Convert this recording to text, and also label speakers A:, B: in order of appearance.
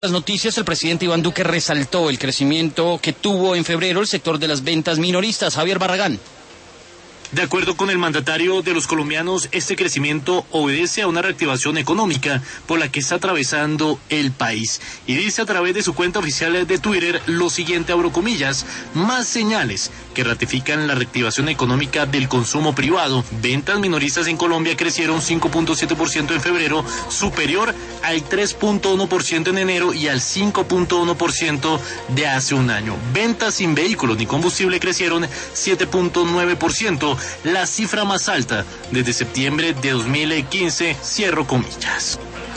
A: Las noticias, el presidente Iván Duque resaltó el crecimiento que tuvo en febrero el sector de las ventas minoristas. Javier Barragán.
B: De acuerdo con el mandatario de los colombianos, este crecimiento obedece a una reactivación económica por la que está atravesando el país. Y dice a través de su cuenta oficial de Twitter lo siguiente, abro comillas, más señales que ratifican la reactivación económica del consumo privado. Ventas minoristas en Colombia crecieron 5.7% en febrero, superior al 3.1% en enero y al 5.1% de hace un año. Ventas sin vehículos ni combustible crecieron 7.9%. La cifra más alta desde septiembre de 2015, cierro comillas.